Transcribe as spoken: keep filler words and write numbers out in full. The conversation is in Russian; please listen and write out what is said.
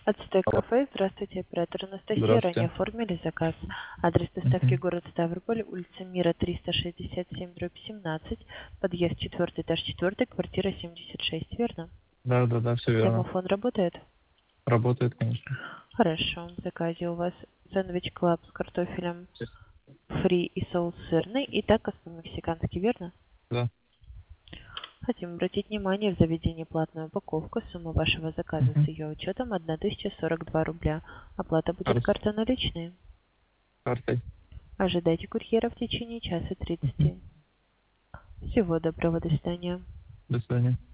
Отстой Алло. кафе. Здравствуйте, оператор Анастасия. Ранее Здравствуйте. оформили заказ. Адрес доставки Мгм. город Ставрополь, улица Мира, триста шестьдесят семь, дробь семнадцать, подъезд четвертый, этаж четвертый, квартира семьдесят шесть, верно? Да, да, да, все верно. Домофон работает? Работает, конечно. Хорошо. В заказе у вас сэндвич клаб с картофелем фри и соус сырный и такос по-мексикански, верно? Да. Хотим обратить внимание в заведении платную упаковку. Сумма вашего заказа с Мгм. ее учетом тысяча сорок два рубля. Оплата будет Картой. карта наличные. Картой. Ожидайте курьера в течение часа Мгм. тридцати. Всего доброго, до свидания. До свидания.